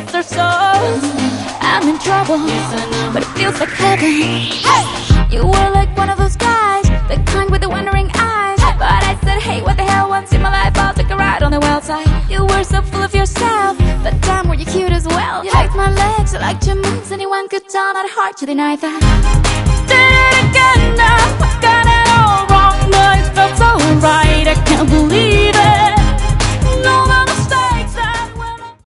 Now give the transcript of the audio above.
rest our souls. I'm in trouble, but it feels like heaven. Hey! You were like one of those guys, the kind with the wondering eyes. But I said, hey, what the hell, once in my life I'll take a ride on the wild side. You were so full of yourself, but damn were you cute as well. You liked my legs, you liked your moves, anyone could tell, not hard to deny that. Did it again now.